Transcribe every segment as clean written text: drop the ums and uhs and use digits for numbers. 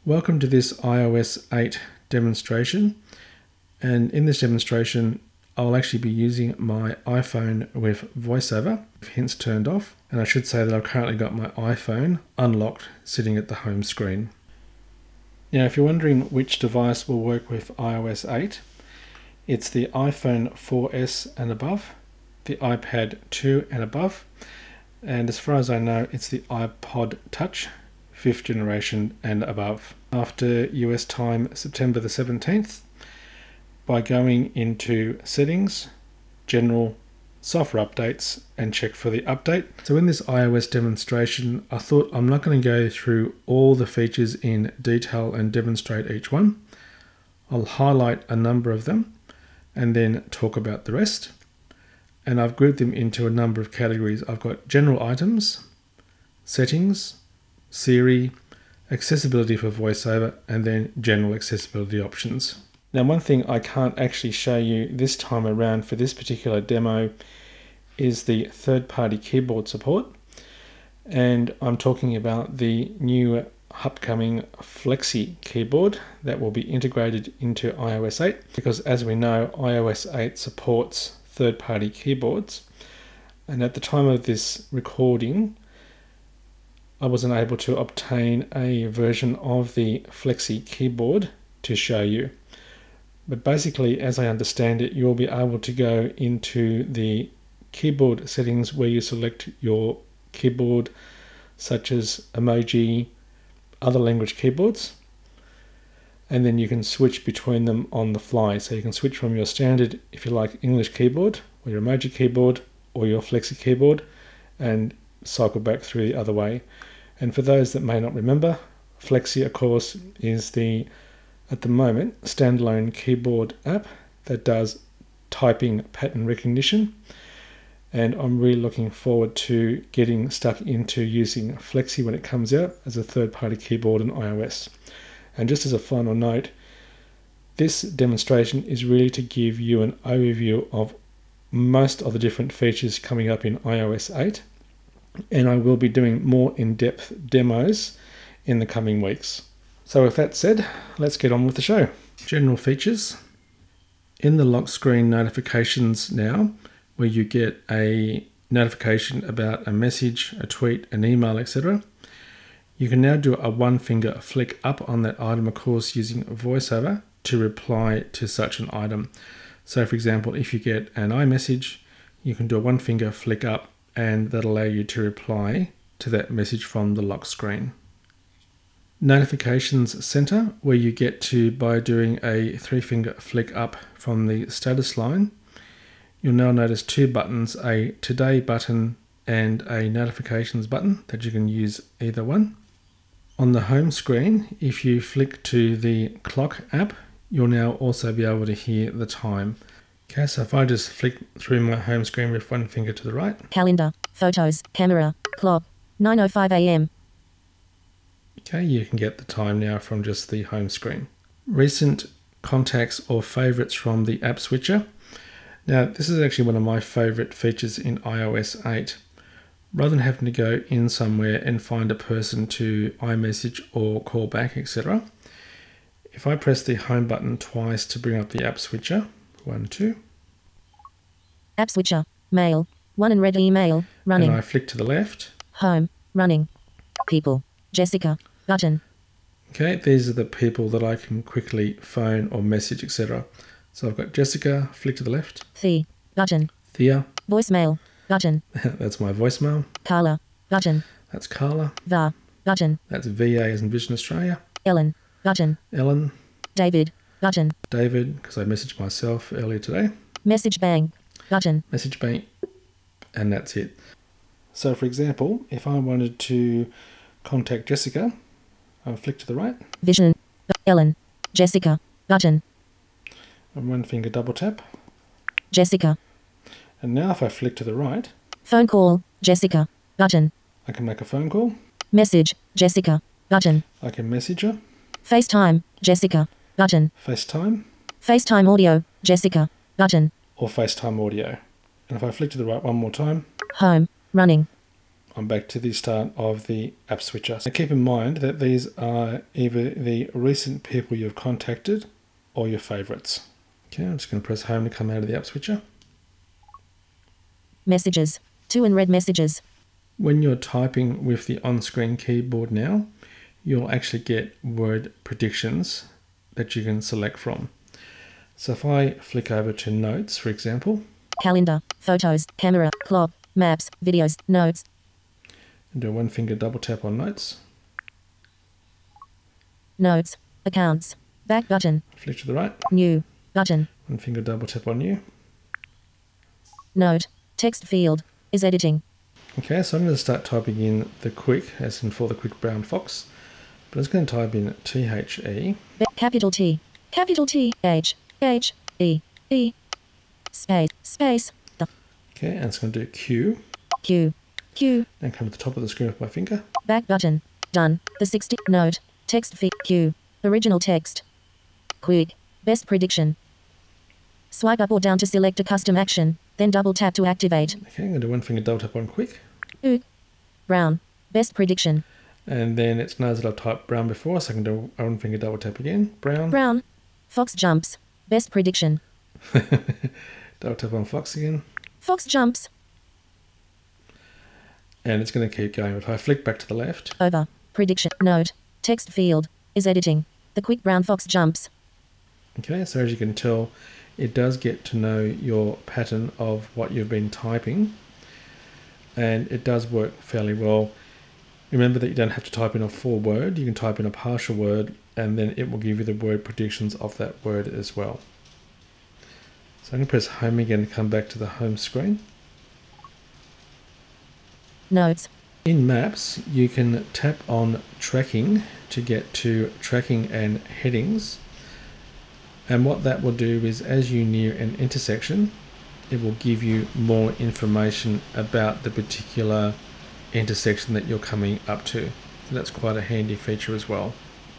Welcome to this iOS 8 demonstration, and in this demonstration I'll actually be using my iPhone with VoiceOver, hints turned off, and I should say that I've currently got my iPhone unlocked sitting at the home screen. Now if you're wondering which device will work with iOS 8, it's the iPhone 4S and above, the iPad 2 and above, and as far as I know it's the iPod Touch 5th generation and above. After US time September the 17th, by going into Settings, General, Software Updates, and check for the update. So in this iOS demonstration, I thought I'm not going to go through all the features in detail and demonstrate each one. I'll highlight a number of them and then talk about the rest. And I've grouped them into a number of categories. I've got General Items, Settings, Siri, accessibility for VoiceOver, and then general accessibility options. Now one thing I can't actually show you this time around for this particular demo is the third-party keyboard support, and I'm talking about the new upcoming Flexi keyboard that will be integrated into iOS 8, because as we know iOS 8 supports third-party keyboards, and at the time of this recording I wasn't able to obtain a version of the Flexi keyboard to show you. But basically, as I understand it, you'll be able to go into the keyboard settings where you select your keyboard, such as emoji, other language keyboards, and then you can switch between them on the fly. So you can switch from your standard, if you like, English keyboard, or your emoji keyboard, or your Flexi keyboard, and cycle back through the other way. And for those that may not remember, Flexi, of course, is the, at the moment, standalone keyboard app that does typing pattern recognition. And I'm really looking forward to getting stuck into using Flexi when it comes out as a third-party keyboard in iOS. And just as a final note, this demonstration is really to give you an overview of most of the different features coming up in iOS 8. And I will be doing more in-depth demos in the coming weeks. So with that said, let's get on with the show. General features. In the lock screen notifications now, where you get a notification about a message, a tweet, an email, etc., you can now do a one-finger flick up on that item, of course, using VoiceOver to reply to such an item. So for example, if you get an iMessage, you can do a one-finger flick up, and that'll allow you to reply to that message from the lock screen. Notifications Center, where you get to, by doing a three-finger flick up from the status line, you'll now notice two buttons, a Today button and a Notifications button, that you can use either one. On the home screen, if you flick to the clock app, you'll now also be able to hear the time. Okay, so if I just flick through my home screen with one finger to the right. Calendar, photos, camera, clock, 9:05 a.m. Okay, you can get the time now from just the home screen. Recent contacts or favorites from the app switcher. Now, this is actually one of my favorite features in iOS 8. Rather than having to go in somewhere and find a person to iMessage or call back, etc., if I press the home button twice to bring up the app switcher, 1, 2. App switcher, mail, 1 and read email, running. And I flick to the left. Home, running. People, Jessica, button. Okay, these are the people that I can quickly phone or message, etc. So I've got Jessica, flick to the left. Thea, button. Thea. Voicemail, button. That's my voicemail. Carla, button. That's Carla. Va, button. That's VA as in Vision Australia. Ellen, button. Ellen. David, button. David, because I messaged myself earlier today. Message bank, button. Message bank, and that's it. So for example, if I wanted to contact Jessica, I'll flick to the right. Vision, Ellen, Jessica, button. And one finger double tap. Jessica. And now if I flick to the right. Phone call, Jessica, button. I can make a phone call. Message, Jessica, button. I can message her. FaceTime, Jessica, button. FaceTime. FaceTime audio, Jessica, button. Or FaceTime audio. And if I flick to the right one more time. Home, running. I'm back to the start of the app switcher. Now keep in mind that these are either the recent people you've contacted or your favorites. Okay, I'm just going to press home to come out of the app switcher. Messages. 2 in red messages. When you're typing with the on-screen keyboard now, you'll actually get word predictions that you can select from. So if I flick over to notes, for example, Calendar, photos, camera, clock, maps, videos, notes. and do a one finger double tap on notes, Notes, accounts, back button, flick to the right, new, button, one finger double tap on new. note, text field, is editing. Okay, so I'm going to start typing in the quick, as in for the quick brown fox. But I'm just going to type in THE. Capital T, H, E, E, space, the, Okay, and it's going to do Q. Q, And come to the top of the screen with my finger. back button, done, the 60, note, text field, Q, original text, quick, best prediction. Swipe up or down to select a custom action, then double tap to activate. Okay, I'm going to do one finger double tap on quick. Brown, best prediction. And then it knows that I've typed brown before, so I can do one finger double tap again. Brown, fox jumps, best prediction. Double tap on fox again. Fox jumps, And it's going to keep going. If I flick back to the left, over, prediction, note, text field, is editing. The quick brown fox jumps. okay, so as you can tell, it does get to know your pattern of what you've been typing. And it does work fairly well. Remember that you don't have to type in a full word. You can type in a partial word, and then it will give you the word predictions of that word as well. So I'm going to press home again to come back to the home screen. Notes, In Maps, you can tap on tracking to get to tracking and headings. And what that will do is as you near an intersection, it will give you more information about the particular intersection that you're coming up to. So that's quite a handy feature as well.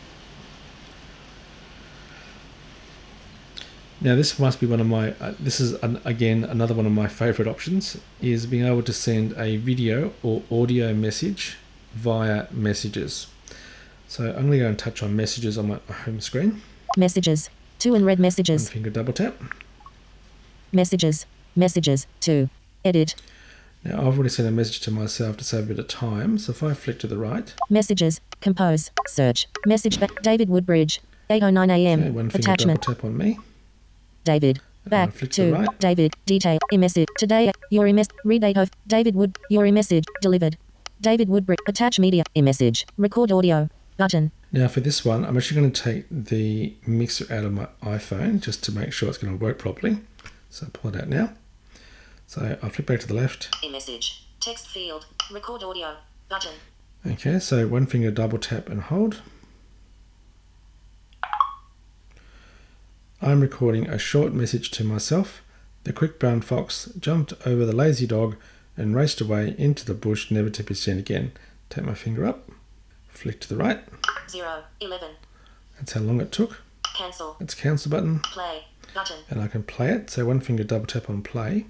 Now this must be one of my, again another one of my favorite options, is being able to send a video or audio message via messages. So I'm going to go and touch on messages on my home screen. messages, 2 in red One messages. finger double tap. Messages, 2, edit. Now I've already sent a message to myself to save a bit of time. So if I flick to the right, Messages, compose, search, message back, David Woodbridge, 8:09 a.m. okay, one finger Attachment, double tap on me. David. Back I'll flick to the to right. David. Detail. E-message. Today. Your e-message. Read date of David Wood. Your e-message. Delivered. David Woodbridge. Attach media. E-message. Record audio. Button. Now for this one, I'm actually going to take the mixer out of my iPhone just to make sure it's going to work properly. So I'll pull it out now. So I'll flip back to the left. E-message. Text field. Record audio. Button. Okay, so one finger double tap and hold. I'm recording a short message to myself. The quick brown fox jumped over the lazy dog and raced away into the bush, never to be seen again. Take my finger up, flick to the right. 0:11. That's how long it took. Cancel. That's cancel button, Play. Button. and I can play it. So one finger double tap on play.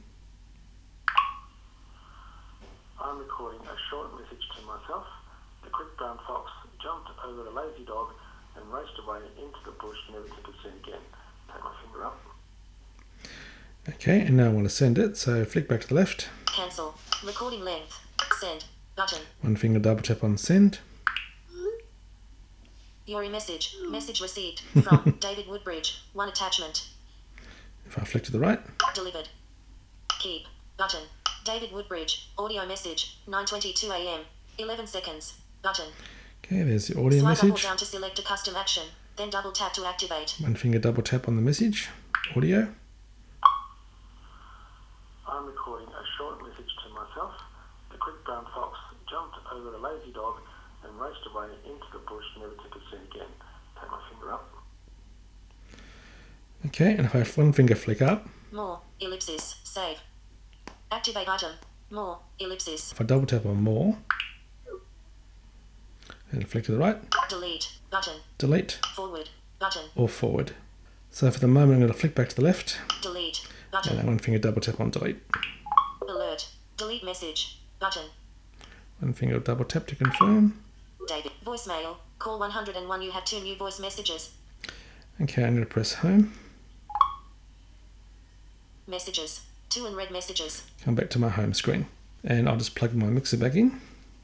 I'm recording a short message to myself. The quick brown fox jumped over the lazy dog and raced away into the bush, never to be seen again. Take my finger up. Okay, and now I want to send it. So flick back to the left. Cancel. Recording length. Send. Button. One finger double tap on send. Your e-message. Message received from David Woodbridge. 1 attachment. If I flick to the right. Delivered. Keep. Button. David Woodbridge. Audio message. 9:22 a.m. 11 seconds. Button. Okay, there's the audio Swipe up or message. down to select a custom action. Then double tap to activate. One finger double tap on the message. Audio. I'm recording a short message to myself. The quick brown fox jumped over the lazy dog and raced away into the bush, never to be seen again. Take my finger up. Okay, and if I one finger flick up, More. Ellipsis. Save. Activate item. More. Ellipsis. if I double tap on more, and flick to the right, Delete. Button. delete Forward. Button. or forward. So for the moment, I'm going to flick back to the left, Delete. and Button. then one finger double tap on delete. Alert. Delete message. Button. One finger double tap to confirm. David, voicemail, call 101, you have 2 new voice messages. Okay, I'm going to press home. Messages, 2 unread messages. Come back to my home screen. And I'll just plug my mixer back in.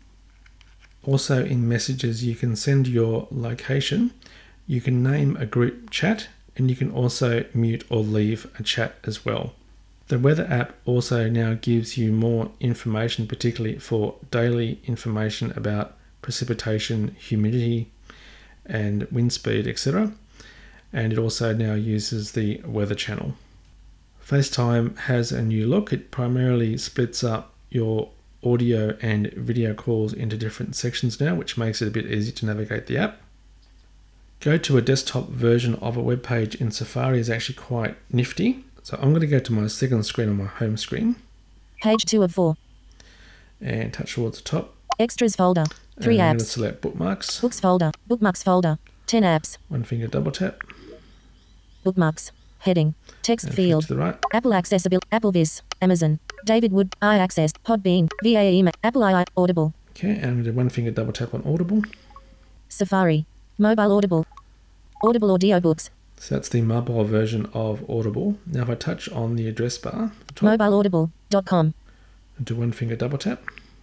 Also in messages, you can send your location. You can name a group chat, and you can also mute or leave a chat as well. The weather app also now gives you more information, particularly for daily information about precipitation, humidity, and wind speed, etc. And it also now uses the weather channel. FaceTime has a new look. It primarily splits up your audio and video calls into different sections now, which makes it a bit easier to navigate the app. Go to a desktop version of a web page in Safari is actually quite nifty. So I'm going to go to my second screen on my home screen. Page 2 of 4. And touch towards the top. Extras folder. 3 and apps. I'm going to select bookmarks. Books folder. Bookmarks folder. 10 apps. One finger double tap. Bookmarks. Heading. Text And field. flick to the right. Apple Accessibility. Apple Viz. Amazon. David Wood. iAccess. Podbean. VA Email. Apple II. Audible. Okay, and I'm going to do one finger double tap on Audible. Safari. Mobile Audible. Audible audiobooks. So that's the mobile version of Audible. Now if I touch on the address bar, top, Mobileaudible.com. and do one finger double tap.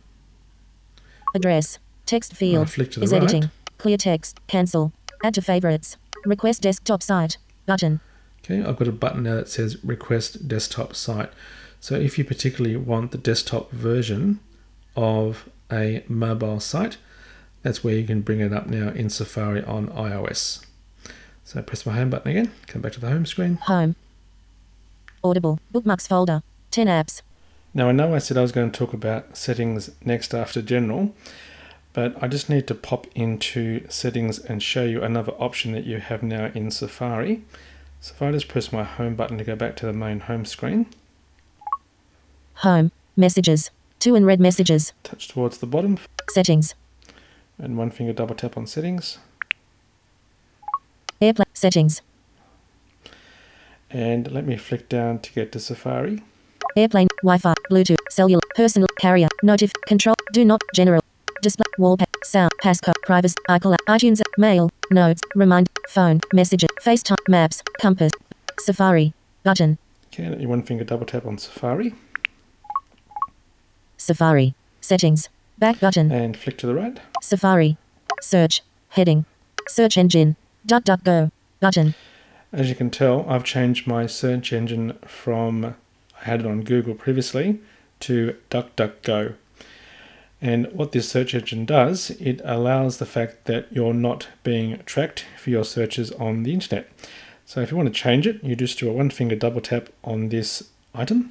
Address. Text I field. flick to the Is right. editing. Clear text. Cancel. Add to favorites. Request desktop site. Button. Okay, I've got a button now that says Request Desktop Site. So if you particularly want the desktop version of a mobile site, that's where you can bring it up now in Safari on iOS. So press my home button again, come back to the home screen. Home. Audible. Bookmarks folder. 10 apps. Now I know I said I was going to talk about settings next after general, but I just need to pop into settings and show you another option that you have now in Safari. So if I just press my home button to go back to the main home screen, Home. Messages. 2 unread messages. touch towards the bottom Settings. and one finger double tap on settings. Airplane. Settings. And let me flick down to get to Safari. Airplane. Wi-Fi. Bluetooth. Cellular. Personal. Carrier. Notif. Control. Do not. General. Display. Wallpaper. Sound. Passcode. Privacy. iCloud. iTunes. Mail. Notes. Remind. Phone. Messages. FaceTime. Maps. Compass. Safari. Button. Okay, let me one finger double tap on Safari Safari. Settings. Back button. and flick to the right. Safari. Search. Heading. Search engine. DuckDuckGo. Button. As you can tell, I've changed my search engine from, I had it on Google previously, to DuckDuckGo. And what this search engine does, it allows the fact that you're not being tracked for your searches on the internet. So if you want to change it, you just do a one finger double tap on this item.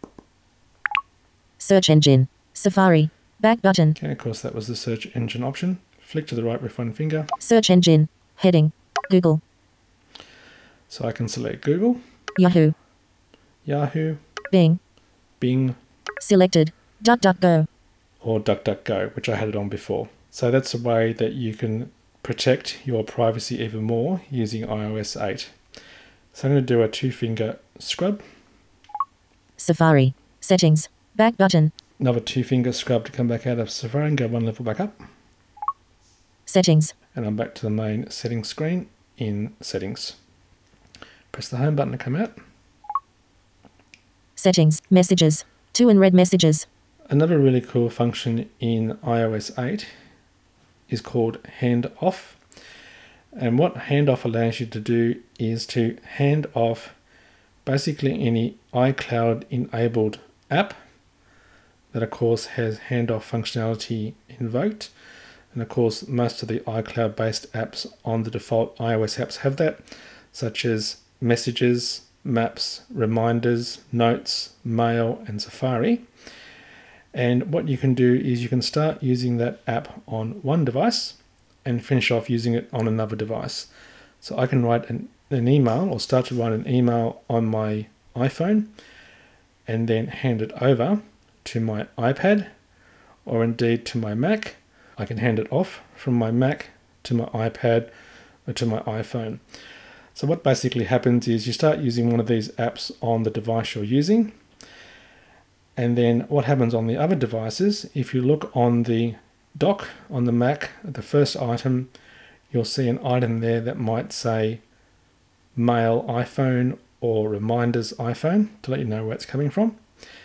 Search engine. Safari. Back button. Okay, of course that was the search engine option. Flick to the right with one finger. Search engine. Heading. Google. So I can select Google, Yahoo. Yahoo, Bing. Bing, Selected. DuckDuckGo. or DuckDuckGo, which I had it on before. So that's a way that you can protect your privacy even more using iOS 8. So I'm going to do a two finger scrub, Safari. Settings. Back button. another two finger scrub to come back out of Safari and go one level back up. Settings. And I'm back to the main settings screen in settings. Press the home button to come out. Settings. Messages. 2 unread messages. Another really cool function in iOS 8 is called handoff. And what handoff allows you to do is to hand off basically any iCloud enabled app that of course has handoff functionality invoked. And of course most of the iCloud based apps on the default iOS apps have that, such as Messages, Maps, Reminders, Notes, Mail and Safari. And what you can do is you can start using that app on one device and finish off using it on another device. So I can write an email or start to write an email on my iPhone and then hand it over to my iPad or indeed to my Mac. I can hand it off from my Mac to my iPad or to my iPhone. So what basically happens is you start using one of these apps on the device you're using, And then what happens on the other devices, if you look on the dock on the Mac, the first item, you'll see an item there that might say Mail iPhone or Reminders iPhone to let you know where it's coming from.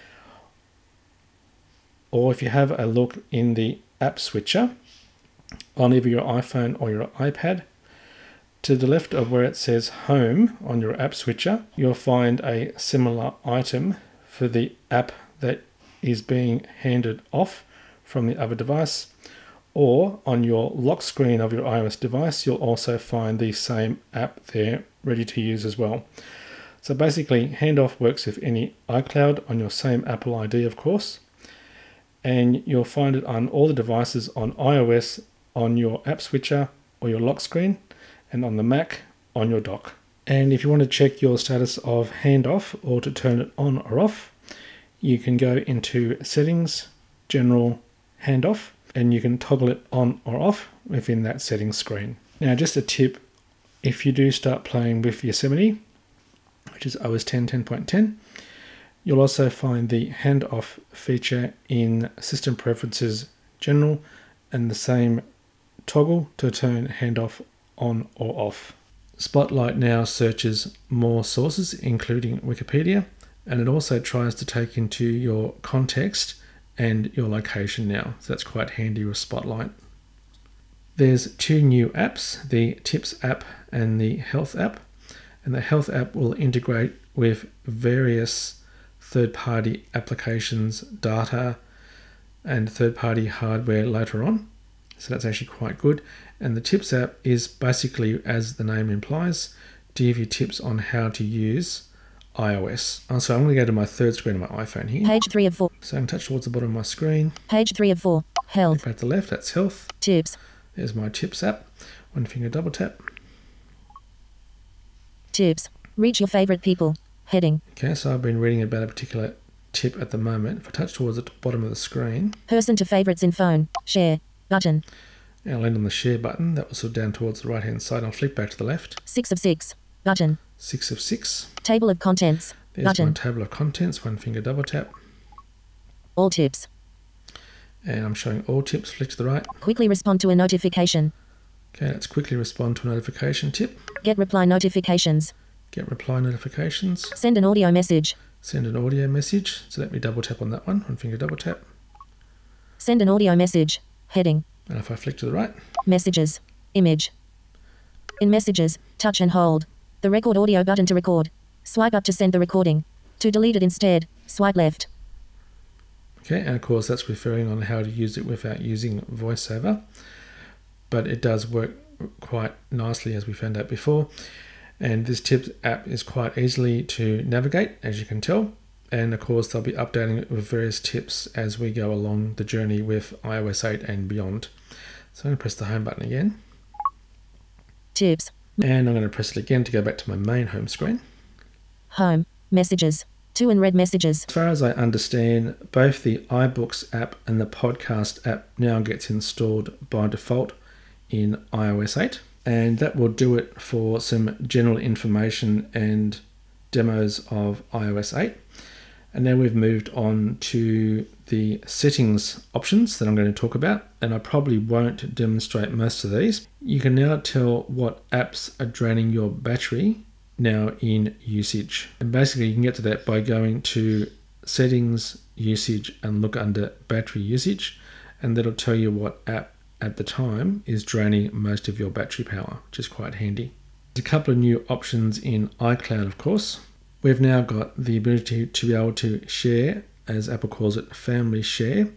Or if you have a look in the app switcher on either your iPhone or your iPad, to the left of where it says Home on your app switcher, you'll find a similar item for the app that is being handed off from the other device. Or on your lock screen of your iOS device, you'll also find the same app there ready to use as well. So basically, handoff works with any iCloud on your same Apple ID, of course. And you'll find it on all the devices on iOS on your app switcher or your lock screen, and on the Mac on your dock. And if you want to check your status of handoff or to turn it on or off, you can go into Settings, General, Handoff, and you can toggle it on or off within that settings screen. Now, just a tip, if you do start playing with Yosemite, which is OS 10 10.10, you'll also find the handoff feature in System Preferences General and the same toggle to turn handoff on or off. Spotlight now searches more sources, including Wikipedia, and it also tries to take into your context and your location now. So that's quite handy with Spotlight. There's two new apps, the Tips app and the Health app. And the Health app will integrate with various third-party applications, data, and third-party hardware later on. So that's actually quite good. And the Tips app is basically, as the name implies, to give you tips on how to use iOS. So I'm going to go to my third screen of my iPhone here. Page 3 of 4. So I can touch towards the bottom of my screen. Page 3 of 4. Health. Back to the left, that's Health. Tips. There's my Tips app. One finger double tap. Tips. Reach your favorite people. Heading. Okay, so I've been reading about a particular tip at the moment. If I touch towards the bottom of the screen. Person to favorites in phone. Share. Button. And I'll land on the share button. That was sort of down towards the right hand side. I'll flick back to the left. 6 of 6. Button. 6 of 6. Table of contents. There's button. my table of contents. One finger double tap. All tips. And I'm showing all tips. Flick to the right. Quickly respond to a notification. Okay, let's quickly respond to a notification tip. Get reply notifications. Get reply notifications. Send an audio message. Send an audio message. So let me double tap on that one. One finger double tap. Send an audio message. Heading. And if I flick to the right. Messages. Image. In Messages, touch and hold the record audio button to record. Swipe up to send the recording. To delete it instead, swipe left. Okay, and of course that's referring on how to use it without using VoiceOver. But it does work quite nicely, as we found out before. And this Tips app is quite easily to navigate, as you can tell. And of course they'll be updating it with various tips as we go along the journey with iOS 8 and beyond. So I'm going to press the home button again. Tips. And I'm going to press it again to go back to my main home screen. Home. Messages. To and read messages. As far as I understand, both the iBooks app and the podcast app now gets installed by default in iOS 8. And that will do it for some general information and demos of iOS 8. And now we've moved on to the settings options that I'm going to talk about, and I probably won't demonstrate most of these. You can now tell what apps are draining your battery now in usage. And basically you can get to that by going to settings, usage, and look under battery usage, and that'll tell you what app at the time is draining most of your battery power, which is quite handy. There's a couple of new options in iCloud, of course. We've now got the ability to be able to share, as Apple calls it, family share,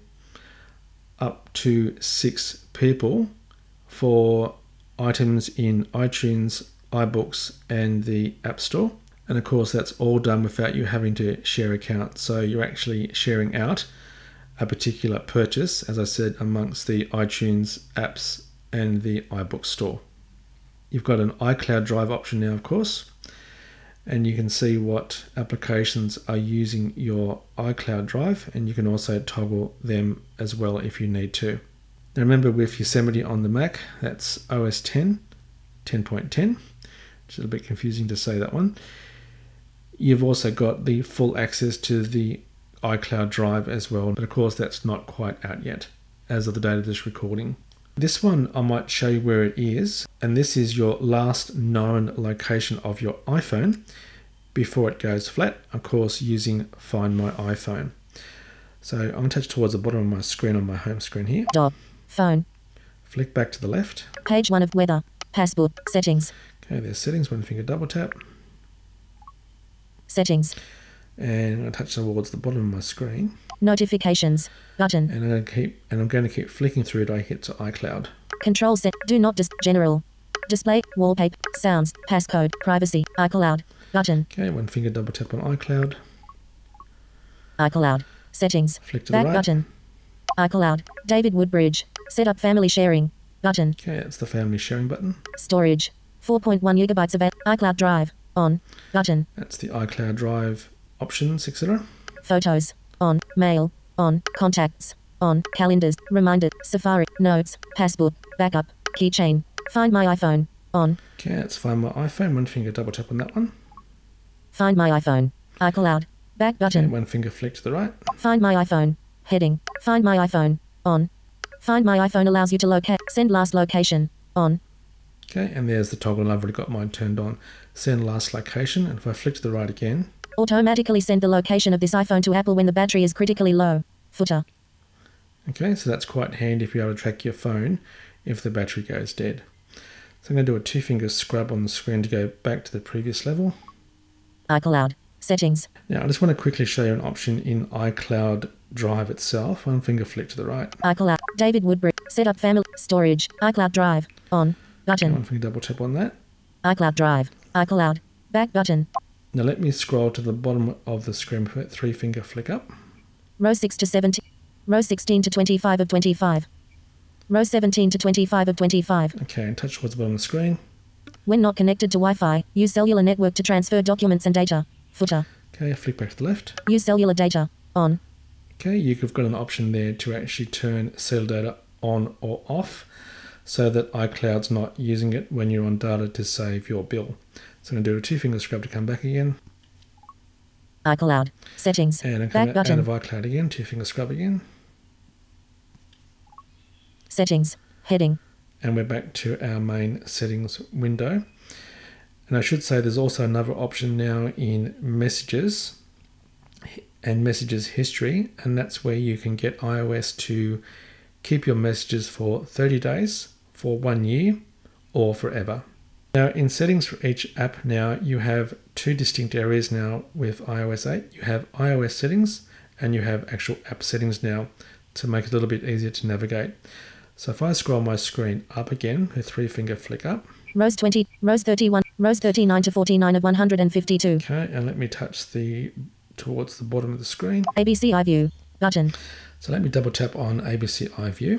up to 6 people for items in iTunes, iBooks, and the App Store. And of course, that's all done without you having to share accounts. So you're actually sharing out a particular purchase, as I said, amongst the iTunes apps and the iBook store. You've got an iCloud Drive option now, of course, and you can see what applications are using your iCloud Drive, and you can also toggle them as well if you need to. Now remember, with Yosemite on the Mac, that's OS 10, 10.10, which is a bit confusing to say that one. You've also got the full access to the iCloud Drive as well, but of course that's not quite out yet as of the date of this recording. This one I might show you where it is, and this is your last known location of your iPhone before it goes flat, of course using Find My iPhone. So I'm going to touch towards the bottom of my screen on my home screen here. Dob. Phone. Flick back to the left. Page 1 of weather. Passport. Settings. Okay, there's settings, one finger double tap. Settings. And I'm going to touch towards the bottom of my screen. Notifications. Button. And I'm going to keep flicking through it. I hit to iCloud. Control set. Do not general. Display. Wallpaper. Sounds. Passcode. Privacy. iCloud. Button. Okay, one finger double tap on iCloud. iCloud. Settings. Flick to Back the right. button. iCloud. David Woodbridge. Set up family sharing. Button. Okay, that's the family sharing button. Storage. 4.1 gigabytes of iCloud Drive. On. Button. That's the iCloud Drive options, etc. Photos. On. Mail. On. Contacts. On. Calendars. Reminders. Safari. Notes. Passport. Backup. Keychain. Find My iPhone. On. Okay, let's find my iPhone. One finger double tap on that one. Find My iPhone. iCloud. Back button. Okay, one finger flick to the right. Find My iPhone. Heading. Find My iPhone. On. Find My iPhone allows you to locate. Send last location. On. Okay, and there's the toggle, and I've already got mine turned on. Send last location, and if I flick to the right again. Automatically send the location of this iPhone to Apple when the battery is critically low. Footer. Okay, so that's quite handy if you're able to track your phone if the battery goes dead. So I'm going to do a two-finger scrub on the screen to go back to the previous level. iCloud. Settings. Now, I just want to quickly show you an option in iCloud Drive itself. One finger flick to the right. iCloud. David Woodbridge. Set up family. Storage. iCloud Drive. On. Button. One finger double tap on that. iCloud Drive. iCloud. Back button. Now let me scroll to the bottom of the screen with that three-finger flick up. Row 6 to 17. Row 16 to 25 of 25. Row 17 to 25 of 25. Okay, and touch towards the bottom of the screen. When not connected to Wi-Fi, use cellular network to transfer documents and data. Footer. Okay, flick back to the left. Use cellular data. On. Okay, you've got an option there to actually turn cellular data on or off so that iCloud's not using it when you're on data to save your bill. So I'm going to do a two-finger scrub to come back again. iCloud. Settings. And I'm Back coming out button. of iCloud again, two-finger scrub again. Settings. Heading. And we're back to our main settings window. And I should say there's also another option now in messages and messages history, and that's where you can get iOS to keep your messages for 30 days, for 1 year, or forever. Now in settings for each app now, you have two distinct areas now with iOS 8. You have iOS settings and you have actual app settings now to make it a little bit easier to navigate. So if I scroll my screen up again with three-finger flick up. Rows 20. Rows 31. Rows 39 to 49 of 152. Okay, and let me touch towards the bottom of the screen. ABC iView. Button. So let me double tap on ABC iView.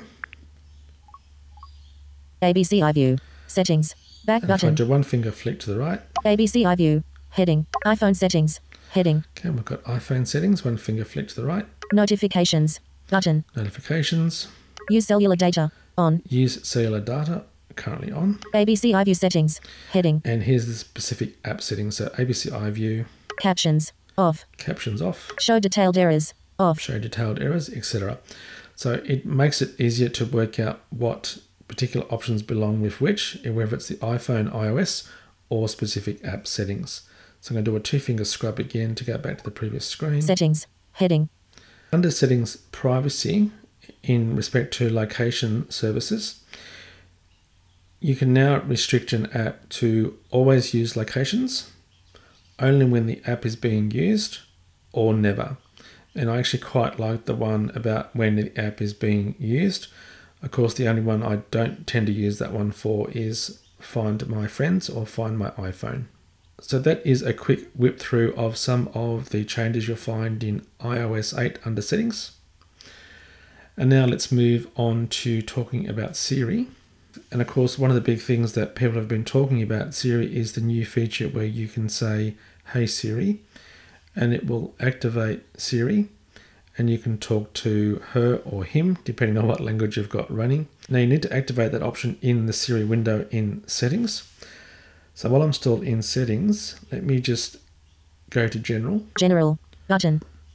ABC iView. Settings. Back And if I button. do one finger flick to the right. ABC iView. Heading. iPhone settings. Heading. Okay, we've got iPhone settings, one finger flick to the right. Notifications. Button. Notifications. Use cellular data. On. Use cellular data, currently on. ABC iView settings. Heading. And here's the specific app settings. So ABC iView, Captions. Off. captions off, Show detailed errors. Off. show detailed errors, etc. So it makes it easier to work out what particular options belong with which, whether it's the iPhone, iOS, or specific app settings. So I'm going to do a two-finger scrub again to go back to the previous screen. Settings. Heading. Under settings, privacy, in respect to location services, you can now restrict an app to always use locations, only when the app is being used, or never. And I actually quite like the one about when the app is being used. Of course, the only one I don't tend to use that one for is Find My Friends or Find My iPhone. So that is a quick whip through of some of the changes you'll find in iOS 8 under settings. And now let's move on to talking about Siri. And of course, one of the big things that people have been talking about Siri is the new feature where you can say, "Hey Siri," and it will activate Siri, and you can talk to her or him, depending on what language you've got running. Now you need to activate that option in the Siri window in settings. So while I'm still in settings, let me just go to General. General. Button.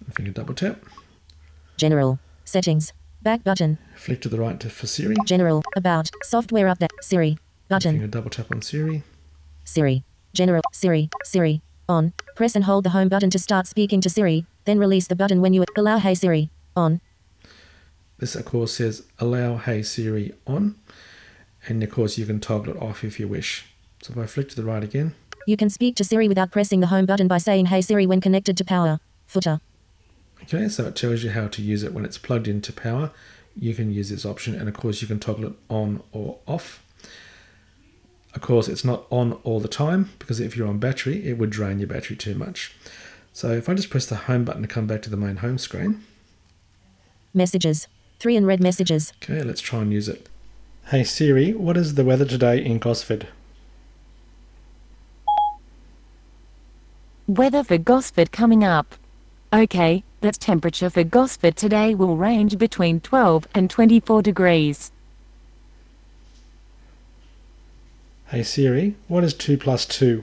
Finger double tap. General. Settings. Back button. Flick to the right for Siri. General. About. Software update. Siri. Button. Finger double tap on Siri. Siri. General. Siri. Siri. On. Press and hold the home button to start speaking to Siri. Then release the button when you allow Hey Siri. On. This of course says allow Hey Siri on. And of course you can toggle it off if you wish. So if I flick to the right again. You can speak to Siri without pressing the home button by saying Hey Siri when connected to power. Footer. Okay, so it tells you how to use it when it's plugged into power. You can use this option, and of course you can toggle it on or off. Of course, it's not on all the time, because if you're on battery, it would drain your battery too much. So if I just press the home button to come back to the main home screen. Messages. 3 in red messages. Okay, let's try and use it. Hey Siri, what is the weather today in Gosford? Weather for Gosford coming up. Okay, the temperature for Gosford today will range between 12 and 24 degrees. Hey Siri, what is 2 plus 2?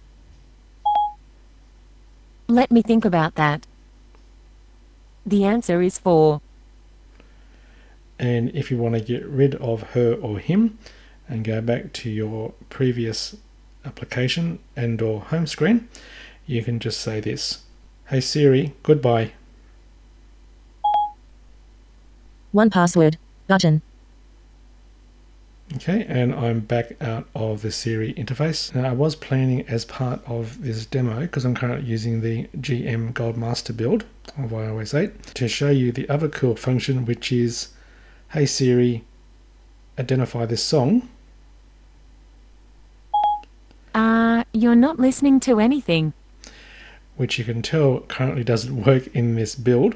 Let me think about that. The answer is 4. And if you want to get rid of her or him and go back to your previous application and or home screen, you can just say this. Hey Siri, goodbye. 1Password. Button. Okay, and I'm back out of the Siri interface. Now I was planning as part of this demo, because I'm currently using the GM Goldmaster build of iOS 8, to show you the other cool function, which is, hey Siri, identify this song. You're not listening to anything. Which you can tell currently doesn't work in this build.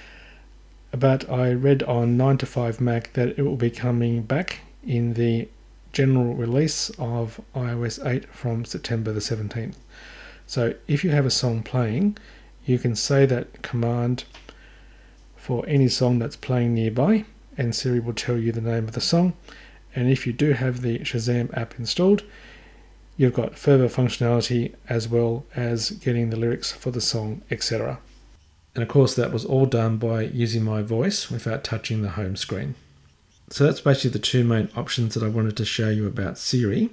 But I read on 9to5Mac that it will be coming back in the general release of iOS 8 from September the 17th. So if you have a song playing, you can say that command for any song that's playing nearby, and Siri will tell you the name of the song. And if you do have the Shazam app installed, you've got further functionality as well as getting the lyrics for the song, etc. And of course that was all done by using my voice without touching the home screen. So that's basically the two main options that I wanted to show you about Siri.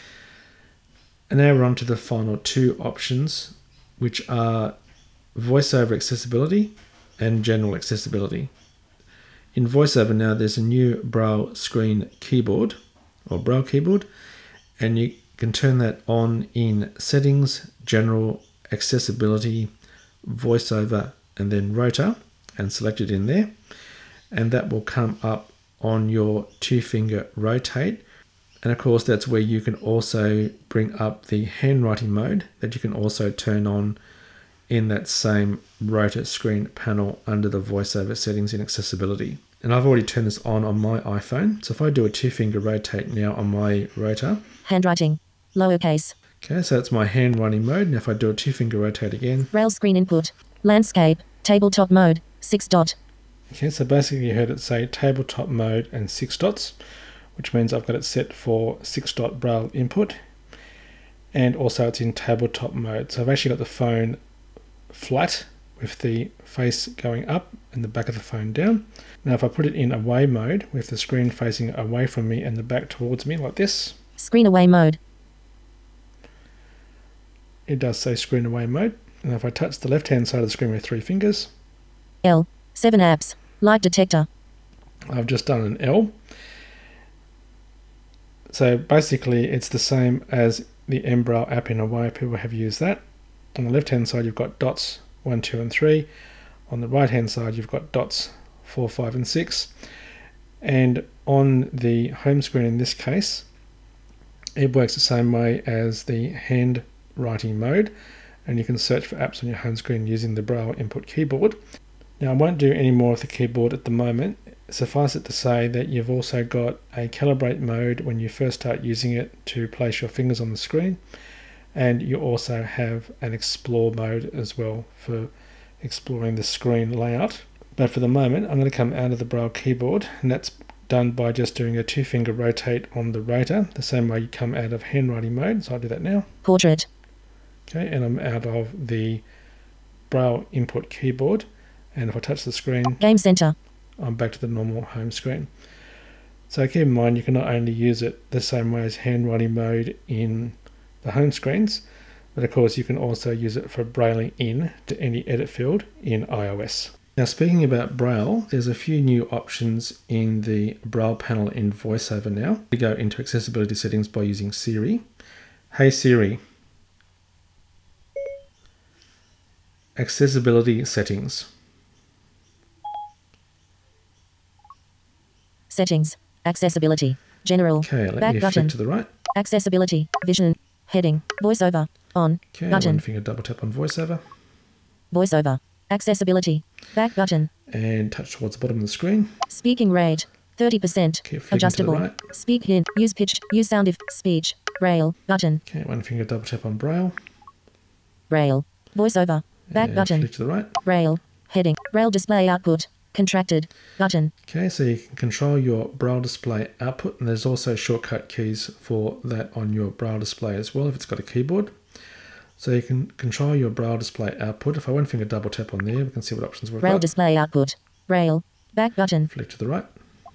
And now we're on to the final two options, which are VoiceOver accessibility and general accessibility. In VoiceOver now there's a new Braille screen keyboard, or Braille keyboard, and you can turn that on in Settings, General, Accessibility, VoiceOver, and then Rotor, and select it in there. And that will come up on your 2-finger rotate. And of course, that's where you can also bring up the handwriting mode that you can also turn on in that same Rotor screen panel under the VoiceOver settings in accessibility. And I've already turned this on my iPhone. So if I do a 2-finger rotate now on my Rotor. Handwriting. Lowercase. Okay, so that's my handwriting mode. Now if I do a 2-finger rotate again. Braille screen input. Landscape. Tabletop mode. 6 dot. Okay, so basically you heard it say tabletop mode and 6 dots, which means I've got it set for 6 dot Braille input. And also it's in tabletop mode. So I've actually got the phone flat with the face going up and the back of the phone down. Now if I put it in away mode with the screen facing away from me and the back towards me like this. Screen away mode. It does say screen away mode. And if I touch the left hand side of the screen with 3 fingers. L. 7 apps. Light detector. I've just done an L. So basically it's the same as the mBraille app in a way people have used that. On the left hand side you've got dots 1, 2 and 3. On the right hand side you've got dots 4, 5 and 6. And on the home screen in this case it works the same way as the handwriting mode, and you can search for apps on your home screen using the Braille input keyboard. Now I won't do any more of the keyboard at the moment. Suffice it to say that you've also got a calibrate mode when you first start using it to place your fingers on the screen, and you also have an explore mode as well for exploring the screen layout. But for the moment I'm going to come out of the Braille keyboard, and that's done by just doing a 2-finger rotate on the Rotor, the same way you come out of handwriting mode. So I'll do that now. Portrait. Okay, and I'm out of the Braille input keyboard. And if I touch the screen, Game Center. I'm back to the normal home screen. So keep in mind, you can not only use it the same way as handwriting mode in the home screens, but of course you can also use it for brailing in to any edit field in iOS. Now speaking about Braille, there's a few new options in the Braille panel in VoiceOver now. We go into accessibility settings by using Siri. Hey Siri, accessibility settings. Settings. Accessibility. General. Okay, let Back me button. flick to the right. Accessibility. Vision. Heading. VoiceOver. On. Okay, Button. one finger double tap on VoiceOver VoiceOver. Accessibility. Back button. and touch towards the bottom of the screen. Speaking rate. 30%. Keep flicking to the Adjustable. right. Speak in. Use pitch. Use sound if. Speech. Braille. Button. Okay, one finger double tap on Braille Braille. VoiceOver. Back and button. flick to the right. Braille. Heading. Braille display output. Contracted. Button. Okay, so you can control your Braille display output, and there's also shortcut keys for that on your Braille display as well if it's got a keyboard. So you can control your Braille display output. If I one finger double tap on there, we can see what options we've Braille got. display output. Braille. Back button. Flick to the right.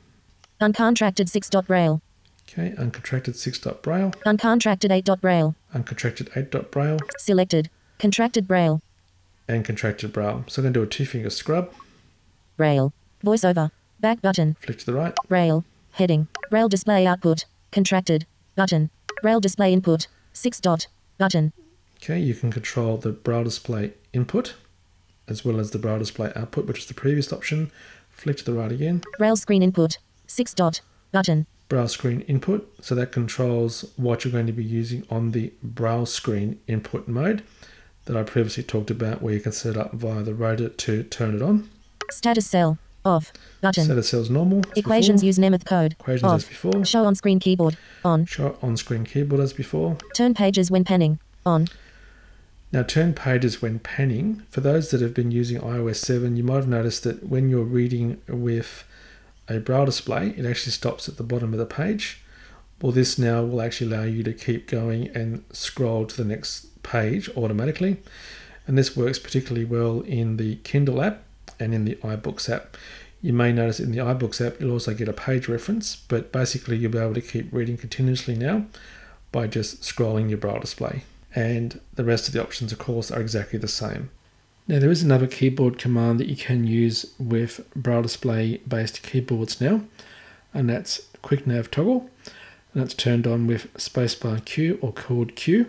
Uncontracted 6 dot Braille. Okay, uncontracted 6 dot Braille, Uncontracted 8 dot Braille. uncontracted 8 dot Braille, Selected. Contracted Braille. and contracted Braille. So I'm going to do a 2-finger scrub. Braille. VoiceOver. Back button. Flick to the right. Braille. Heading. Braille display output. Contracted. Button. Braille display input. 6 dot. Button. Okay, you can control the Braille display input as well as the Braille display output, which is the previous option. Flick to the right again. Braille screen input. 6 dot. Button. Braille screen input, so that controls what you're going to be using on the Braille screen input mode that I previously talked about, where you can set up via the rotor to turn it on. Status cell. Off. Button. Set as cells normal. as Equations before. use Nemeth code. Equations Off. as before. Show on screen keyboard. On. Show on-screen keyboard as before. Turn pages when panning. On. Now, turn pages when panning. For those that have been using iOS 7, you might have noticed that when you're reading with a Braille display, it actually stops at the bottom of the page. Well, this now will actually allow you to keep going and scroll to the next page automatically. And this works particularly well in the Kindle app and in the iBooks app. You may notice in the iBooks app, you'll also get a page reference, but basically you'll be able to keep reading continuously now by just scrolling your Braille display. And the rest of the options, of course, are exactly the same. Now, there is another keyboard command that you can use with Braille display based keyboards now, and that's Quick Nav Toggle, and that's turned on with Spacebar Q or Chord Q,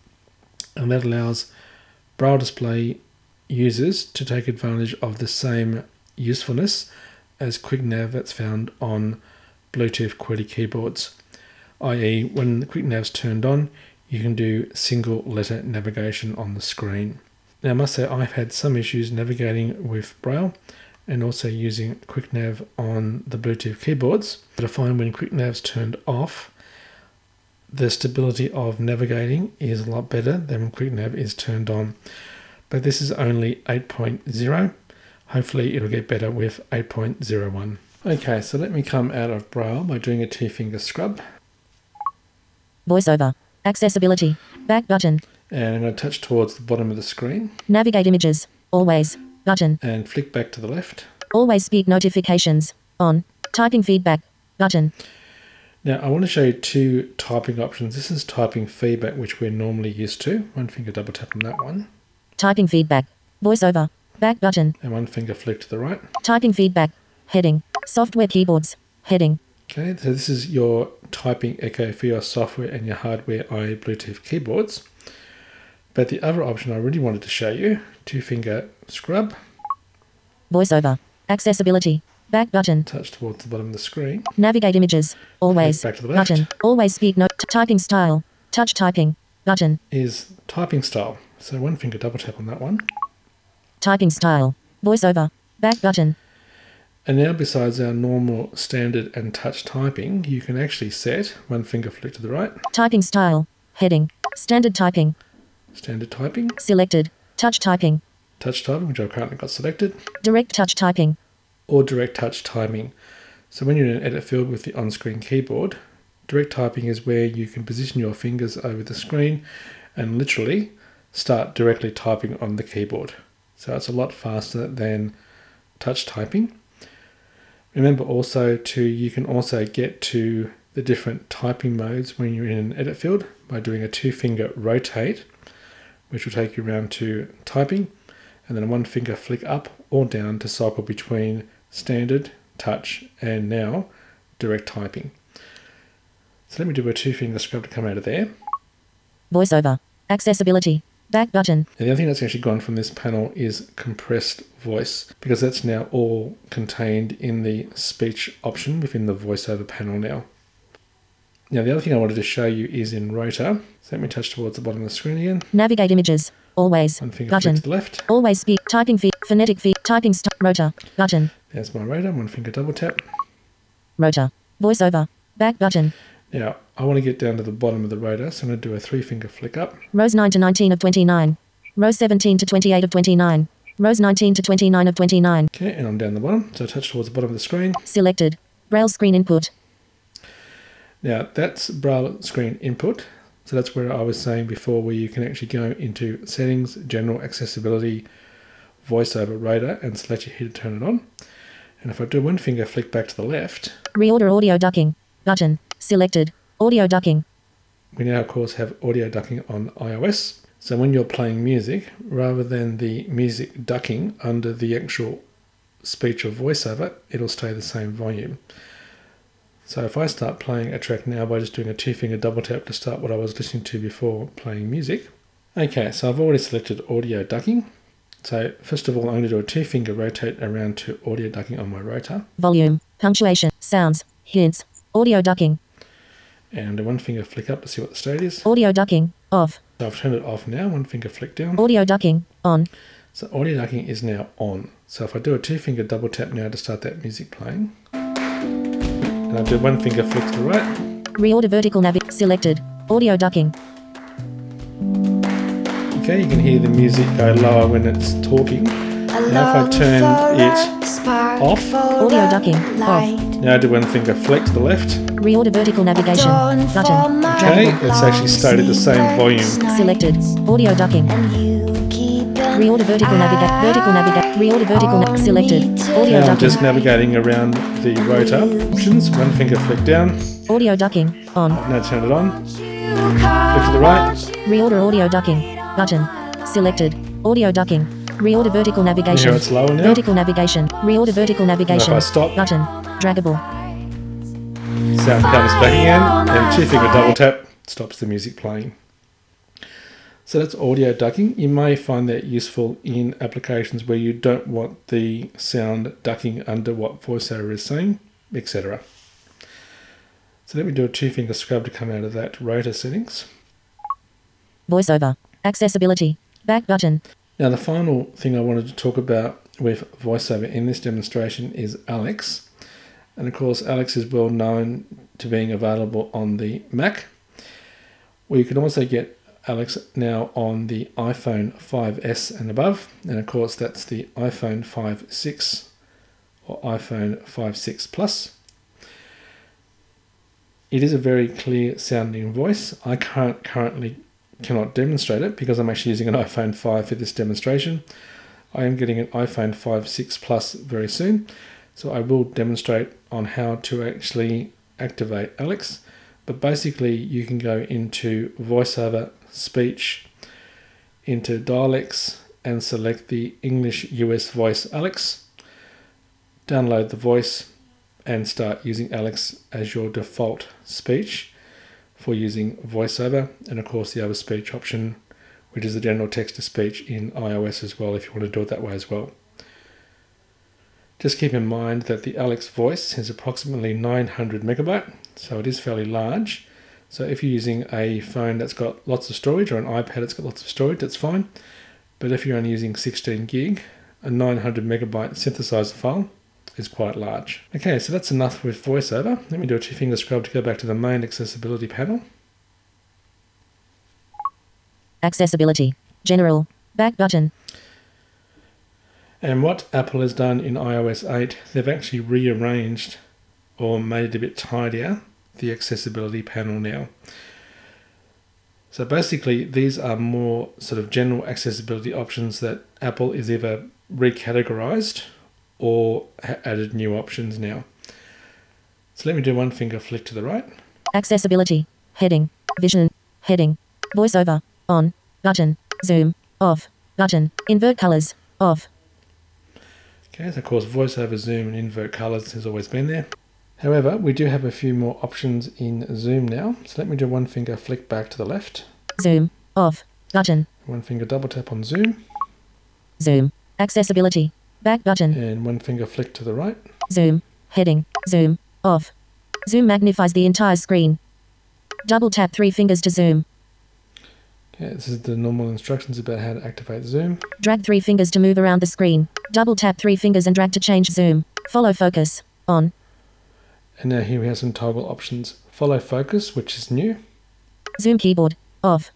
and that allows Braille display users to take advantage of the same usefulness as Quick Nav that's found on Bluetooth QWERTY keyboards, i.e. when the Quick Nav's turned on, you can do single letter navigation on the screen. Now I must say I've had some issues navigating with Braille and also using QuickNav on the Bluetooth keyboards, but I find when QuickNav's turned off, the stability of navigating is a lot better than when QuickNav is turned on. But this is only 8.0. Hopefully it'll get better with 8.01. Okay, so let me come out of Braille by doing a 2-finger scrub. VoiceOver. Accessibility. Back button. And I'm going to touch towards the bottom of the screen Navigate images. Always. Button. and flick back to the left. Always speak notifications. On. Typing feedback. Button. Now I want to show you 2 typing options. This is typing feedback, which we're normally used to. 1-finger double tap on that one, Typing feedback. VoiceOver. Back button. and 1-finger flick to the right. Typing feedback. Heading. Software keyboards. Heading. Okay, so this is your typing echo for your software and your hardware, i.e. Bluetooth keyboards. But the other option I really wanted to show you, 2-finger scrub, VoiceOver. Accessibility. Back button. touch towards the bottom of the screen, Navigate images. Always. back to the left. Button. Always speak typing style. Touch typing. Button. is typing style. So 1-finger double tap on that one. Typing style. VoiceOver. Back button. And now besides our normal standard and touch typing, you can actually set 1-finger flick to the right, Typing style. Heading. Standard typing. standard typing, Selected. Touch typing. touch typing, which I've currently got selected, Direct touch typing. or direct touch timing. So when you're in an edit field with the on-screen keyboard, direct typing is where you can position your fingers over the screen and literally start directly typing on the keyboard. So it's a lot faster than touch typing. Remember also you can also get to the different typing modes when you're in an edit field by doing a 2-finger rotate, which will take you around to typing, and then a 1-finger flick up or down to cycle between standard, touch, and now direct typing. So let me do a 2-finger scrub to come out of there. VoiceOver. Accessibility. Back button. And the other thing that's actually gone from this panel is compressed voice, because that's now all contained in the speech option within the VoiceOver panel now. Now the other thing I wanted to show you is in Rota. So let me touch towards the bottom of the screen again. Navigate images. Always. 1-finger Button. flick to the left. Always speak. Typing feed. Phonetic feed. Typing Rota. Button. There's my Rota. 1-finger double tap. Rota. VoiceOver. Back button. Now I want to get down to the bottom of the Rota, so I'm going to do a 3-finger flick up. Rows 9 to 19 of 29. Rows 17 to 28 of 29. Rows 19 to 29 of 29. Okay, and I'm down the bottom, so I touch towards the bottom of the screen. Selected. Braille screen input. Now that's Braille screen input. So that's where I was saying before, where you can actually go into settings, general accessibility, VoiceOver Rota, and select your header to turn it on. And if I do 1-finger flick back to the left, Reorder audio ducking. Button. Selected. Audio ducking. we now of course have audio ducking on iOS. So when you're playing music, rather than the music ducking under the actual speech or VoiceOver, it'll stay the same volume. So if I start playing a track now by just doing a 2-finger double tap to start what I was listening to before playing music. Okay, so I've already selected audio ducking. So first of all, I'm going to do a 2-finger rotate around to audio ducking on my Rota. Volume. Punctuation. Sounds. Hints. Audio ducking. And a 1-finger flick up to see what the state is. Audio ducking. Off. So I've turned it off now, 1-finger flick down. Audio ducking. On. So audio ducking is now on. So if I do a 2-finger double tap now to start that music playing, and I do 1-finger flick to the right. Reorder vertical Selected. Audio ducking. Okay, you can hear the music go lower when it's talking. Now if I turn it off, Audio ducking. Off. now I do 1-finger flick to the left. Reorder vertical navigation. Button. Okay, Draggable. it's actually stayed at the same volume. Selected. Audio ducking. Reorder vertical navigate. Reorder vertical Selected. Audio Now I'm ducking. just navigating around the Rota options. 1-finger flick down. Audio ducking. On. Now turn it on. Flick to the right. Reorder audio ducking. Button. Selected. Audio ducking. Reorder vertical navigation. Here it's lower now. Vertical navigation. Reorder vertical navigation. Now if I stop, Button. Draggable. sound comes back again, and 2-finger double tap stops the music playing. So that's audio ducking. You may find that useful in applications where you don't want the sound ducking under what VoiceOver is saying, etc. So let me do a 2-finger scrub to come out of that Rota settings. VoiceOver. Accessibility. Back button. Now the final thing I wanted to talk about with VoiceOver in this demonstration is Alex. And of course Alex is well known to being available on the Mac. Well, you can also get Alex now on the iPhone 5S and above. And of course that's the iPhone 5.6 or iPhone 5.6 Plus. It is a very clear sounding voice. I currently cannot demonstrate it because I'm actually using an iPhone 5 for this demonstration. I am getting an iPhone 5.6 Plus very soon, so I will demonstrate on how to actually activate Alex. But basically you can go into VoiceOver Speech, into Dialects, and select the English US Voice Alex, download the voice, and start using Alex as your default speech for using VoiceOver, and of course the other speech option, which is the general text-to-speech in iOS as well, if you want to do it that way as well. Just keep in mind that the Alex voice is approximately 900 megabyte, so it is fairly large. So if you're using a phone that's got lots of storage, or an iPad that's got lots of storage, that's fine. But if you're only using 16 gig, a 900 megabyte synthesizer file is quite large. Okay, so that's enough with VoiceOver. Let me do a 2-finger scrub to go back to the main accessibility panel. Accessibility. General. Back button. And what Apple has done in iOS 8, they've actually rearranged or made it a bit tidier, the accessibility panel now. So basically these are more sort of general accessibility options that Apple is either recategorized or added new options now. So let me do one finger flick to the right. Accessibility. Heading. Vision. Heading. VoiceOver. On. Button. Zoom. Off. Button. Invert colors. Off. Okay, so of course VoiceOver, Zoom and invert colors has always been there. However, we do have a few more options in Zoom now. So let me do one finger flick back to the left. Zoom. Off. Button. One finger double tap on Zoom. Zoom. Accessibility. Back button. And one finger flick to the right. Zoom. Heading. Zoom. Off. Zoom magnifies the entire screen. Double tap 3 fingers to zoom. Okay, this is the normal instructions about how to activate Zoom. Drag 3 fingers to move around the screen. Double tap 3 fingers and drag to change zoom. Follow focus. On. And now here we have some toggle options. Follow focus, which is new. Zoom keyboard. Off.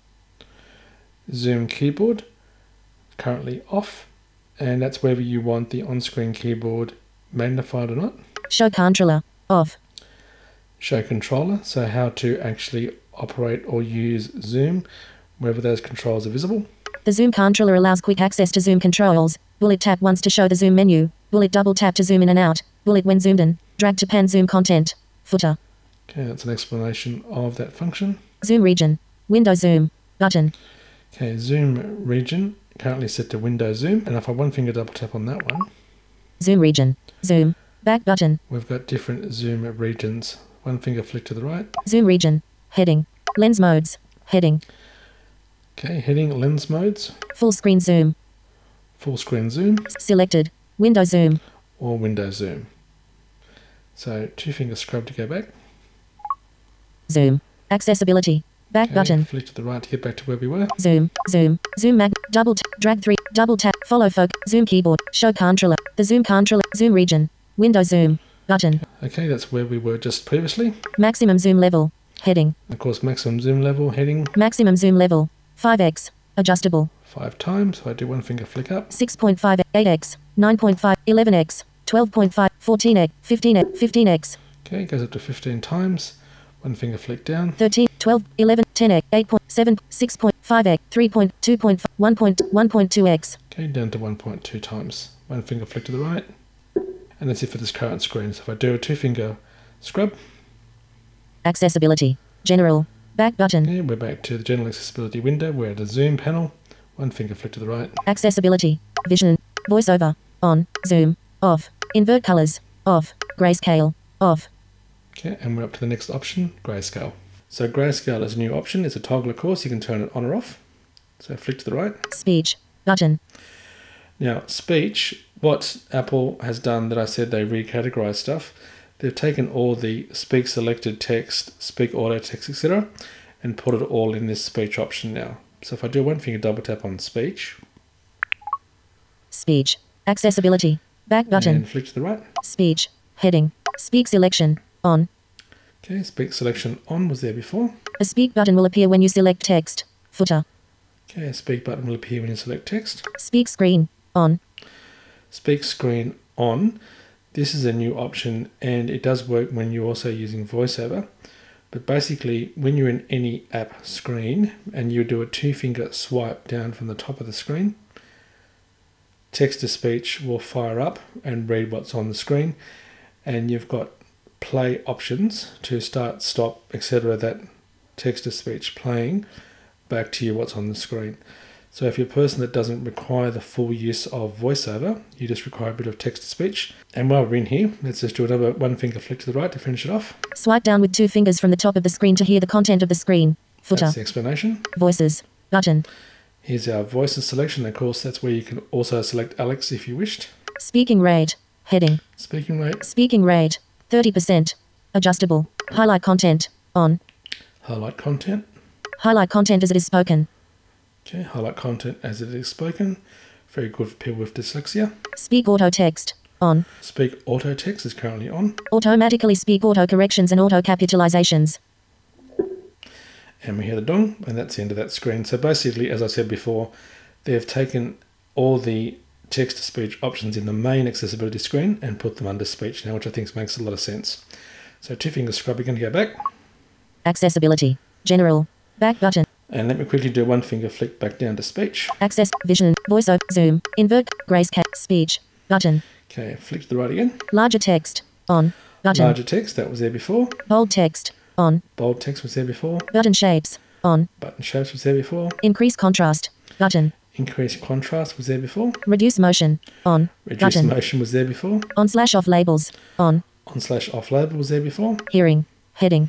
Zoom keyboard, currently off. And that's whether you want the on-screen keyboard magnified or not. Show controller. Off. Show controller, so how to actually operate or use Zoom, whether those controls are visible. The Zoom controller allows quick access to Zoom controls. Bullet tap once to show the Zoom menu. Bullet double tap to zoom in and out. Bullet when zoomed in. Drag to pan zoom content. Footer. Okay, that's an explanation of that function. Zoom region. Window zoom. Button. Okay, Zoom region, currently set to window zoom. And if I one finger double tap on that one, Zoom region. Zoom. Back button. we've got different Zoom regions. One finger flick to the right. Zoom region. Heading. Lens modes. Heading. Okay, heading lens modes, Full screen zoom. full screen zoom, Selected. Window zoom. or window zoom. So 2 finger scrub to go back. Zoom. Accessibility. Back Okay, button. flick to the right to get back to where we were. Zoom. Zoom. Zoom mag. Double tap. Drag 3. Double tap. Follow focus. Zoom keyboard. Show controller. The zoom controller. Zoom region. Window zoom. Button. Okay, that's where we were just previously. Maximum zoom level. Heading. Of course, maximum zoom level, heading Maximum zoom level. 5x. Adjustable. 5 times. So I do one finger flick up. 6.5. 8x. 9.5. 11x. 12.5. 14x. 15x. 15x. Okay, it goes up to 15 times. One finger flick down. 13, 12, 11, 10x, 8.7, 6.5x, 3.2.5, 1.2x. Okay, down to 1.2 times. One finger flick to the right. And that's it for this current screen. So if I do a 2 finger scrub, Accessibility. General. Back button. okay, we're back to the general accessibility window. We're at the zoom panel. One finger flick to the right. Accessibility. Vision. VoiceOver. On. Zoom. Off. Invert colors. Off. Grayscale. Off. Okay, and we're up to the next option, grayscale. So grayscale is a new option. It's a toggle, of course. You can turn it on or off. So flick to the right. Speech. Button. Now, speech, what Apple has done that I said they recategorize stuff, they've taken all the speak selected text, speak auto text, etc., and put it all in this speech option now. So if I do one finger double tap on speech, Speech. Accessibility. Back button. and flick to the right. Speech. Heading. Speak selection. On. Okay, speak selection on was there before. A speak button will appear when you select text. Footer. Okay, a speak button will appear when you select text. Speak screen. On. Speak screen on. This is a new option and it does work when you're also using VoiceOver. But basically, when you're in any app screen and you do a 2 finger swipe down from the top of the screen, text to speech will fire up and read what's on the screen. And you've got play options to start, stop, etc. that text to speech playing back to you what's on the screen. So if you're a person that doesn't require the full use of VoiceOver, you just require a bit of text to speech. And while we're in here, let's just do another 1 finger flick to the right to finish it off. Swipe down with 2 fingers from the top of the screen to hear the content of the screen. Footer. That's the explanation. Voices. Button. Here's our voices selection. Of course, that's where you can also select Alex if you wished. Speaking rate. Heading. Speaking rate, Speaking rate. 30%. Adjustable. Highlight content. On. highlight content. Highlight content as it is spoken. Okay, highlight content as it is spoken. Very good for people with dyslexia. Speak auto text. On. Speak auto text is currently on. Automatically speak auto corrections and auto capitalizations. And we hear the dong, and that's the end of that screen. So basically, as I said before, they've taken all the text-to-speech options in the main accessibility screen and put them under speech now, which I think makes a lot of sense. So 2 finger scrub, you're going to go back. Accessibility. General. Back button. And let me quickly do 1 finger flick back down to speech. Access. Vision. Voiceover. Zoom. Invert. Grayscale. Speech. Button. Okay, flick to the right again. Larger text. On. Button. Larger text, that was there before. Bold text. On. Bold text was there before. Button shapes. On. Button shapes was there before. Increase contrast. Button. Increase contrast was there before. Reduce motion. On. Reduce Button. motion was there before. On/off labels. On. On/off label was there before. Hearing. Heading.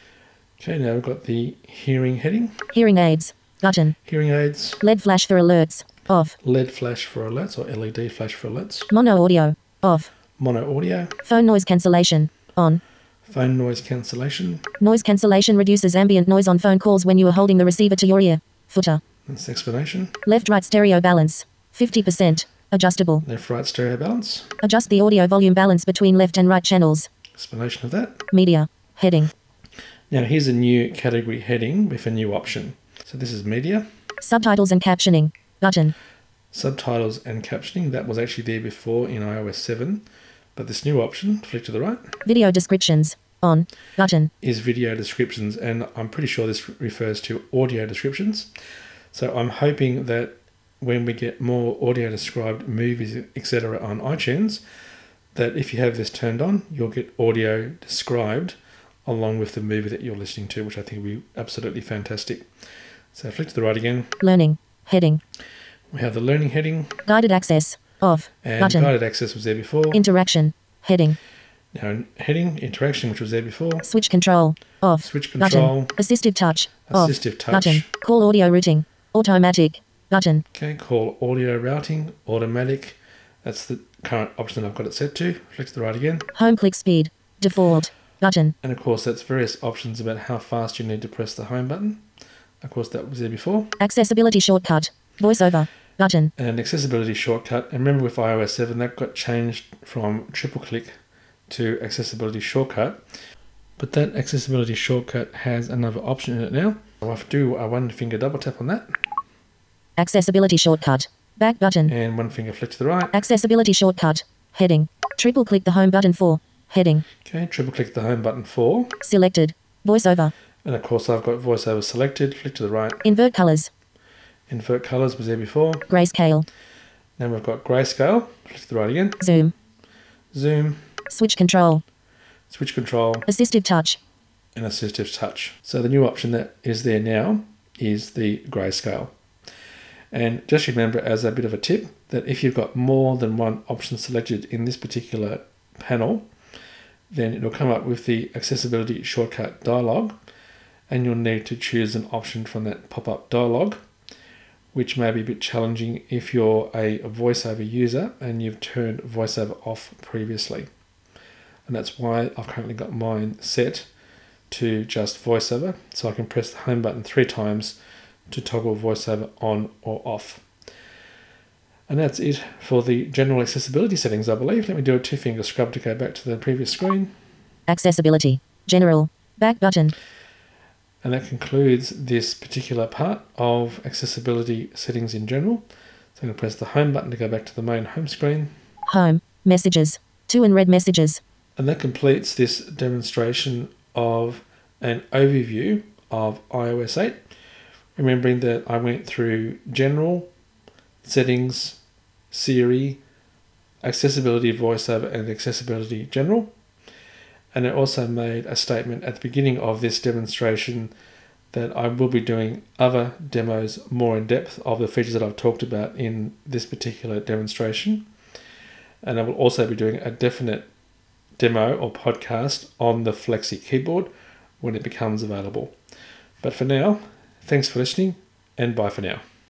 Okay, now we've got the hearing heading. Hearing aids. Button. Hearing aids. LED flash for alerts. Off. LED flash for alerts or LED flash for alerts. Mono audio. Off. Mono audio. Phone noise cancellation. On. Phone noise cancellation. Noise cancellation reduces ambient noise on phone calls when you are holding the receiver to your ear. Footer. That's the explanation. Left-right stereo balance. 50%. Adjustable. Left-right stereo balance. Adjust the audio volume balance between left and right channels. Explanation of that. Media. Heading. Now here's a new category heading with a new option. So this is media. Subtitles and captioning. Button. Subtitles and captioning. That was actually there before in iOS 7. But this new option, flick to the right, Video descriptions. On. Button. is video descriptions. And I'm pretty sure this refers to audio descriptions. So I'm hoping that when we get more audio described movies, etc. on iTunes, that if you have this turned on, you'll get audio described along with the movie that you're listening to, which I think will be absolutely fantastic. So flick to the right again. Learning. Heading. We have the learning heading, Guided access. Off. and Button. guided access was there before. Interaction. Heading. Now heading, interaction, which was there before. Switch control. Off. Switch control. Button. Assistive touch. Off. Assistive touch. Button. Call audio routing. Automatic. Button. Okay, call audio routing, automatic. That's the current option I've got it set to. Flick to the right again. Home click speed. Default. Button. And of course, that's various options about how fast you need to press the home button. Of course, that was there before. Accessibility shortcut. Voiceover. Button. And accessibility shortcut. And remember with iOS 7, that got changed from triple click to accessibility shortcut. But that accessibility shortcut has another option in it now. I'll have to do a one finger double tap on that. Accessibility shortcut. Back button. And one finger flick to the right. Accessibility shortcut. Heading. Triple click the home button for. Heading. Okay, triple click the home button for. Selected. Voiceover. And of course, I've got voiceover selected. Flick to the right. Invert colors. Invert colors was there before. Grayscale. Now we've got grayscale. Flick to the right again. Zoom. Zoom. Switch control. Switch control. Assistive touch. And assistive touch. So the new option that is there now is the grayscale. And just remember as a bit of a tip that if you've got more than one option selected in this particular panel, then it'll come up with the accessibility shortcut dialog, and you'll need to choose an option from that pop-up dialog, which may be a bit challenging if you're a VoiceOver user and you've turned VoiceOver off previously. And that's why I've currently got mine set to just VoiceOver, so I can press the home button 3 times to toggle VoiceOver on or off. And that's it for the general accessibility settings, I believe. Let me do a 2-finger scrub to go back to the previous screen. Accessibility. General. Back button. And that concludes this particular part of accessibility settings in general. So I'm going to press the home button to go back to the main home screen. Home. Messages. 2 and red messages. And that completes this demonstration of an overview of iOS 8. Remembering that I went through general, settings, Siri, accessibility VoiceOver, and accessibility general. And I also made a statement at the beginning of this demonstration that I will be doing other demos more in depth of the features that I've talked about in this particular demonstration. And I will also be doing a definite demo or podcast on the Flexi keyboard when it becomes available. But for now, thanks for listening, and bye for now.